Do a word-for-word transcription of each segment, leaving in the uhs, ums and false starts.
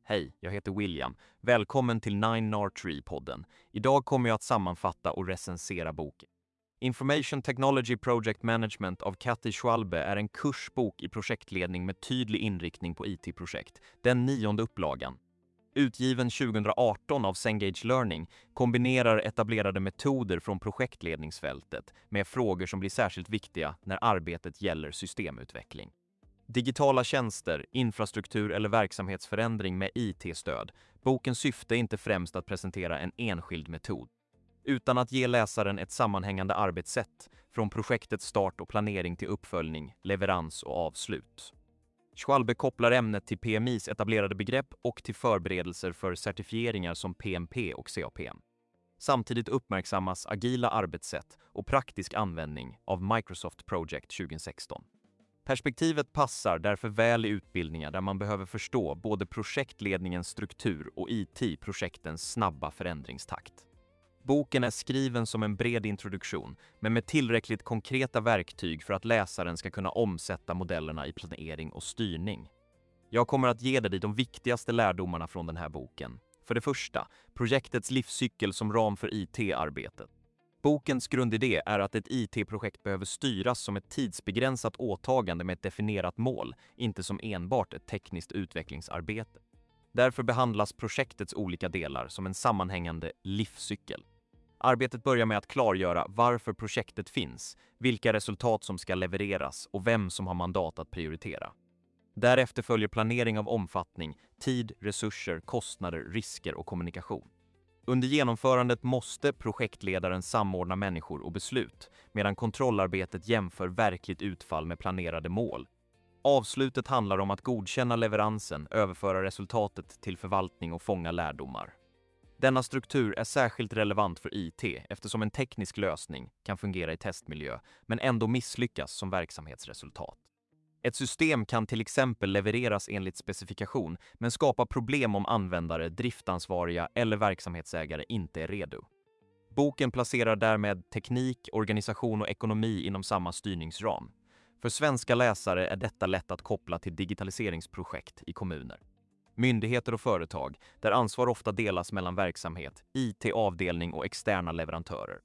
Hej, jag heter William. Välkommen till nine N A R Tree-podden. Idag kommer jag att sammanfatta och recensera boken. Information Technology Project Management av Kathy Schwalbe är en kursbok i projektledning med tydlig inriktning på I T-projekt, den nionde upplagan. Utgiven tjugohundraarton av Cengage Learning kombinerar etablerade metoder från projektledningsfältet med frågor som blir särskilt viktiga när arbetet gäller systemutveckling. Digitala tjänster, infrastruktur eller verksamhetsförändring med I T-stöd. Bokens syfte är inte främst att presentera en enskild metod, utan att ge läsaren ett sammanhängande arbetssätt från projektets start och planering till uppföljning, leverans och avslut. Schwalbe kopplar ämnet till P M I:s etablerade begrepp och till förberedelser för certifieringar som P M P och C A P M. Samtidigt uppmärksammas agila arbetssätt och praktisk användning av Microsoft Project tjugohundrasexton. Perspektivet passar därför väl i utbildningar där man behöver förstå både projektledningens struktur och I T-projektens snabba förändringstakt. Boken är skriven som en bred introduktion, men med tillräckligt konkreta verktyg för att läsaren ska kunna omsätta modellerna i planering och styrning. Jag kommer att ge dig de viktigaste lärdomarna från den här boken. För det första, projektets livscykel som ram för I T-arbetet. Bokens grundidé är att ett I T-projekt behöver styras som ett tidsbegränsat åtagande med ett definierat mål, inte som enbart ett tekniskt utvecklingsarbete. Därför behandlas projektets olika delar som en sammanhängande livscykel. Arbetet börjar med att klargöra varför projektet finns, vilka resultat som ska levereras och vem som har mandat att prioritera. Därefter följer planering av omfattning, tid, resurser, kostnader, risker och kommunikation. Under genomförandet måste projektledaren samordna människor och beslut, medan kontrollarbetet jämför verkligt utfall med planerade mål. Avslutet handlar om att godkänna leveransen, överföra resultatet till förvaltning och fånga lärdomar. Denna struktur är särskilt relevant för I T eftersom en teknisk lösning kan fungera i testmiljö men ändå misslyckas som verksamhetsresultat. Ett system kan till exempel levereras enligt specifikation men skapa problem om användare, driftansvariga eller verksamhetsägare inte är redo. Boken placerar därmed teknik, organisation och ekonomi inom samma styrningsram. För svenska läsare är detta lätt att koppla till digitaliseringsprojekt i kommuner, myndigheter och företag där ansvar ofta delas mellan verksamhet, I T-avdelning och externa leverantörer.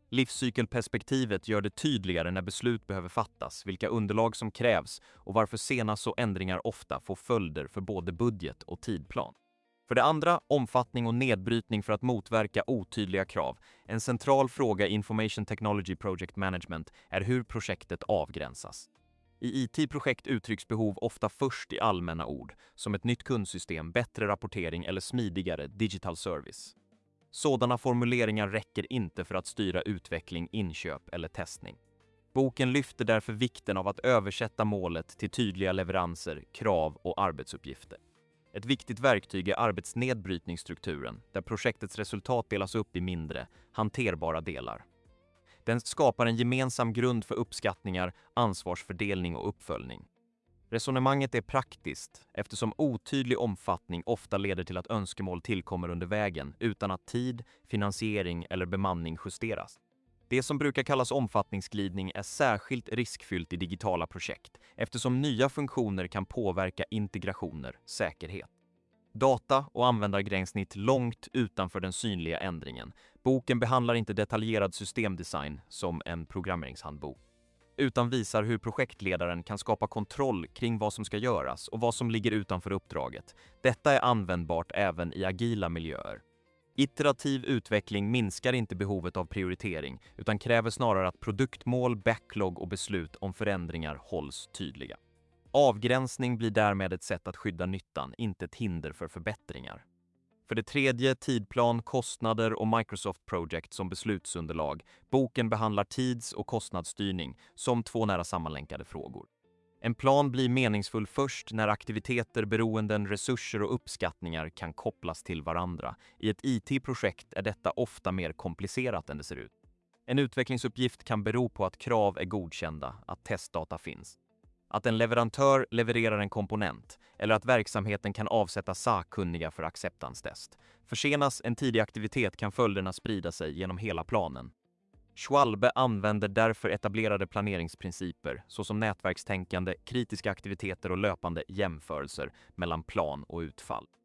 Livscykelperspektivet gör det tydligare när beslut behöver fattas, vilka underlag som krävs och varför sena så ändringar ofta får följder för både budget och tidplan. För det andra, omfattning och nedbrytning för att motverka otydliga krav. En central fråga i Information Technology Project Management är hur projektet avgränsas. I I T-projekt uttrycks behov ofta först i allmänna ord, som ett nytt kundsystem, bättre rapportering eller smidigare digital service. Sådana formuleringar räcker inte för att styra utveckling, inköp eller testning. Boken lyfter därför vikten av att översätta målet till tydliga leveranser, krav och arbetsuppgifter. Ett viktigt verktyg är arbetsnedbrytningsstrukturen, där projektets resultat delas upp i mindre, hanterbara delar. Den skapar en gemensam grund för uppskattningar, ansvarsfördelning och uppföljning. Resonemanget är praktiskt eftersom otydlig omfattning ofta leder till att önskemål tillkommer under vägen utan att tid, finansiering eller bemanning justeras. Det som brukar kallas omfattningsglidning är särskilt riskfyllt i digitala projekt eftersom nya funktioner kan påverka integrationer, säkerhet. Data och användargränssnitt långt utanför den synliga ändringen. Boken behandlar inte detaljerad systemdesign som en programmeringshandbok, utan visar hur projektledaren kan skapa kontroll kring vad som ska göras och vad som ligger utanför uppdraget. Detta är användbart även i agila miljöer. Iterativ utveckling minskar inte behovet av prioritering utan kräver snarare att produktmål, backlog och beslut om förändringar hålls tydliga. Avgränsning blir därmed ett sätt att skydda nyttan, inte ett hinder för förbättringar. För det tredje, tidplan, kostnader och Microsoft Project som beslutsunderlag. Boken behandlar tids- och kostnadsstyrning som två nära sammanlänkade frågor. En plan blir meningsfull först när aktiviteter, beroenden, resurser och uppskattningar kan kopplas till varandra. I ett I T-projekt är detta ofta mer komplicerat än det ser ut. En utvecklingsuppgift kan bero på att krav är godkända, att testdata finns, att en leverantör levererar en komponent eller att verksamheten kan avsätta sakkunniga för acceptanstest. Försenas en tidig aktivitet kan följderna sprida sig genom hela planen. Schwalbe använder därför etablerade planeringsprinciper såsom nätverkstänkande, kritiska aktiviteter och löpande jämförelser mellan plan och utfall.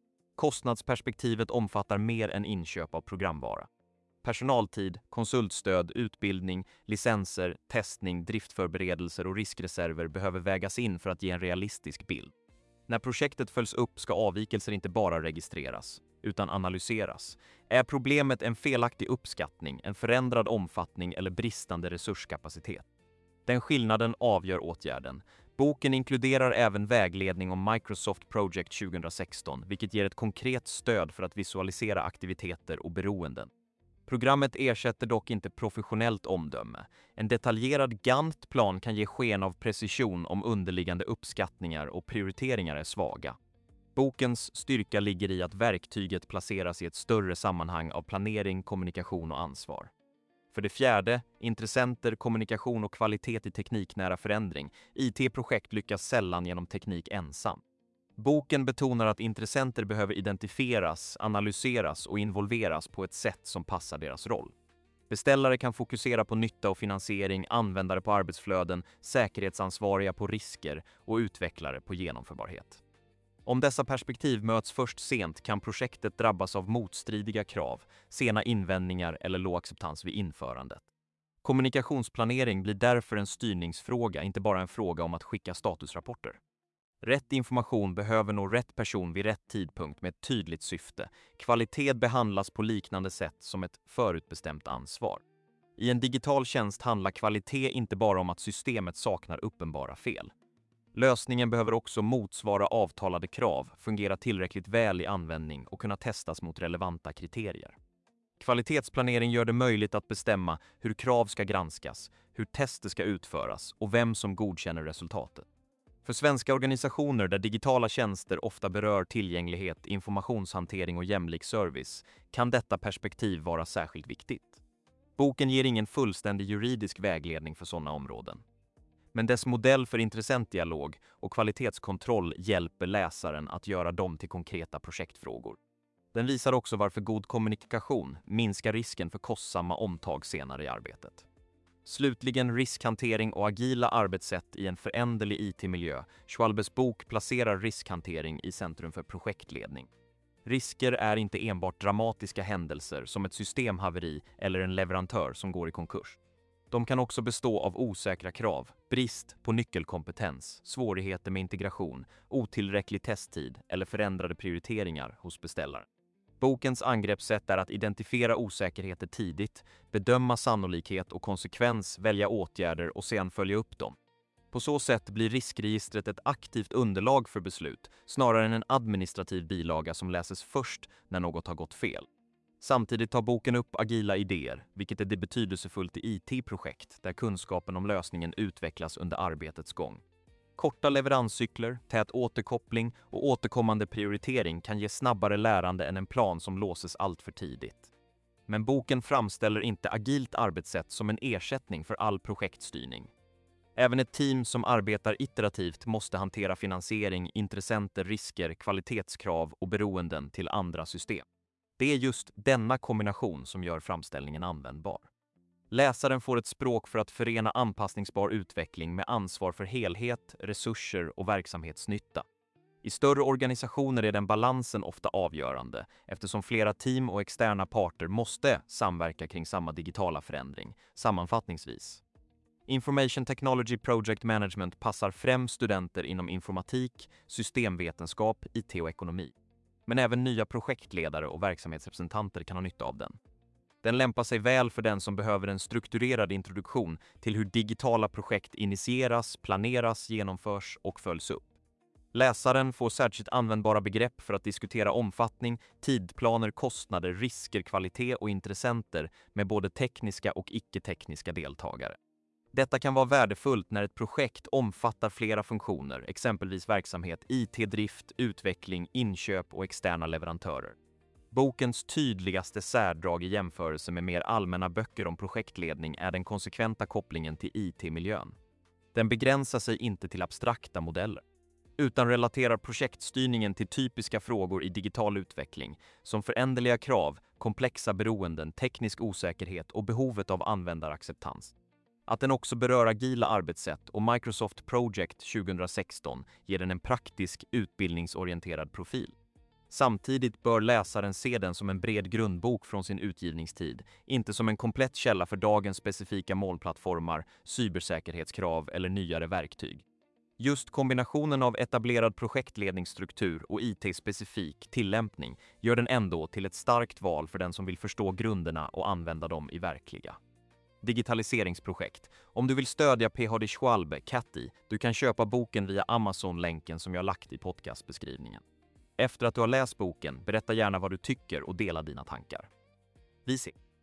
Kostnadsperspektivet omfattar mer än inköp av programvara. Personaltid, konsultstöd, utbildning, licenser, testning, driftförberedelser och riskreserver behöver vägas in för att ge en realistisk bild. När projektet följs upp ska avvikelser inte bara registreras, utan analyseras. Är problemet en felaktig uppskattning, en förändrad omfattning eller bristande resurskapacitet? Den skillnaden avgör åtgärden. Boken inkluderar även vägledning om Microsoft Project tjugohundrasexton, vilket ger ett konkret stöd för att visualisera aktiviteter och beroenden. Programmet ersätter dock inte professionellt omdöme. En detaljerad Gantt-plan kan ge sken av precision om underliggande uppskattningar och prioriteringar är svaga. Bokens styrka ligger i att verktyget placeras i ett större sammanhang av planering, kommunikation och ansvar. För det fjärde, intressenter, kommunikation och kvalitet i tekniknära förändring. I T-projekt lyckas sällan genom teknik ensam. Boken betonar att intressenter behöver identifieras, analyseras och involveras på ett sätt som passar deras roll. Beställare kan fokusera på nytta och finansiering, användare på arbetsflöden, säkerhetsansvariga på risker och utvecklare på genomförbarhet. Om dessa perspektiv möts först sent kan projektet drabbas av motstridiga krav, sena invändningar eller låg acceptans vid införandet. Kommunikationsplanering blir därför en styrningsfråga, inte bara en fråga om att skicka statusrapporter. Rätt information behöver nå rätt person vid rätt tidpunkt med ett tydligt syfte. Kvalitet behandlas på liknande sätt som ett förutbestämt ansvar. I en digital tjänst handlar kvalitet inte bara om att systemet saknar uppenbara fel. Lösningen behöver också motsvara avtalade krav, fungera tillräckligt väl i användning och kunna testas mot relevanta kriterier. Kvalitetsplanering gör det möjligt att bestämma hur krav ska granskas, hur tester ska utföras och vem som godkänner resultatet. För svenska organisationer där digitala tjänster ofta berör tillgänglighet, informationshantering och jämlik service kan detta perspektiv vara särskilt viktigt. Boken ger ingen fullständig juridisk vägledning för sådana områden. Men dess modell för intressentdialog och kvalitetskontroll hjälper läsaren att göra dem till konkreta projektfrågor. Den visar också varför god kommunikation minskar risken för kostsamma omtag senare i arbetet. Slutligen riskhantering och agila arbetssätt i en föränderlig I T-miljö. Schwalbes bok placerar riskhantering i centrum för projektledning. Risker är inte enbart dramatiska händelser som ett systemhaveri eller en leverantör som går i konkurs. De kan också bestå av osäkra krav, brist på nyckelkompetens, svårigheter med integration, otillräcklig testtid eller förändrade prioriteringar hos beställaren. Bokens angreppssätt är att identifiera osäkerheter tidigt, bedöma sannolikhet och konsekvens, välja åtgärder och sedan följa upp dem. På så sätt blir riskregistret ett aktivt underlag för beslut, snarare än en administrativ bilaga som läses först när något har gått fel. Samtidigt tar boken upp agila idéer, vilket är det betydelsefullt i I T-projekt där kunskapen om lösningen utvecklas under arbetets gång. Korta leveranscykler, tät återkoppling och återkommande prioritering kan ge snabbare lärande än en plan som låses allt för tidigt. Men boken framställer inte agilt arbetssätt som en ersättning för all projektstyrning. Även ett team som arbetar iterativt måste hantera finansiering, intressenter, risker, kvalitetskrav och beroenden till andra system. Det är just denna kombination som gör framställningen användbar. Läsaren får ett språk för att förena anpassningsbar utveckling med ansvar för helhet, resurser och verksamhetsnytta. I större organisationer är den balansen ofta avgörande eftersom flera team och externa parter måste samverka kring samma digitala förändring. Sammanfattningsvis. Information Technology Project Management passar främst studenter inom informatik, systemvetenskap, I T och ekonomi. Men även nya projektledare och verksamhetsrepresentanter kan ha nytta av den. Den lämpar sig väl för den som behöver en strukturerad introduktion till hur digitala projekt initieras, planeras, genomförs och följs upp. Läsaren får särskilt användbara begrepp för att diskutera omfattning, tidplaner, kostnader, risker, kvalitet och intressenter med både tekniska och icke-tekniska deltagare. Detta kan vara värdefullt när ett projekt omfattar flera funktioner, exempelvis verksamhet, I T-drift, utveckling, inköp och externa leverantörer. Bokens tydligaste särdrag i jämförelse med mer allmänna böcker om projektledning är den konsekventa kopplingen till I T-miljön. Den begränsar sig inte till abstrakta modeller, utan relaterar projektstyrningen till typiska frågor i digital utveckling som föränderliga krav, komplexa beroenden, teknisk osäkerhet och behovet av användaracceptans. Att den också berör agila arbetssätt och Microsoft Project tjugohundrasexton ger den en praktisk, utbildningsorienterad profil. Samtidigt bör läsaren se den som en bred grundbok från sin utgivningstid, inte som en komplett källa för dagens specifika molnplattformar, cybersäkerhetskrav eller nyare verktyg. Just kombinationen av etablerad projektledningsstruktur och I T-specifik tillämpning gör den ändå till ett starkt val för den som vill förstå grunderna och använda dem i verkliga digitaliseringsprojekt. Om du vill stödja P H D Schwalbe, Cathy, du kan köpa boken via Amazon-länken som jag lagt i podcastbeskrivningen. Efter att du har läst boken, berätta gärna vad du tycker och dela dina tankar. Vi ses!